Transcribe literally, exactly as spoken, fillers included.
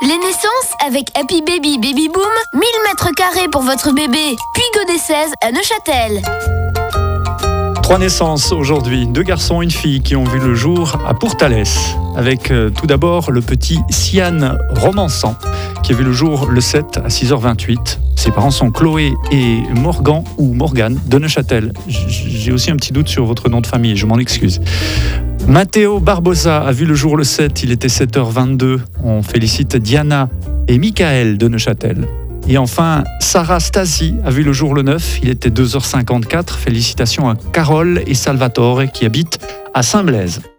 Les naissances avec Happy Baby Baby Boom, mille mètres carrés pour votre bébé. Puis Godet seize à Neuchâtel. Trois naissances aujourd'hui, deux garçons et une fille qui ont vu le jour à Pourtalès. Avec euh, tout d'abord le petit Sian Romançant qui a vu le jour le sept à six heures vingt-huit. Ses parents sont Chloé et Morgan ou Morgane de Neuchâtel. J'ai aussi un petit doute sur votre nom de famille, je m'en excuse. Matteo Barbosa a vu le jour le sept, il était sept heures vingt-deux. On félicite Diana et Michael de Neuchâtel. Et enfin, Sarah Stasi a vu le jour le neuf, il était deux heures cinquante-quatre. Félicitations à Carole et Salvatore qui habitent à Saint-Blaise.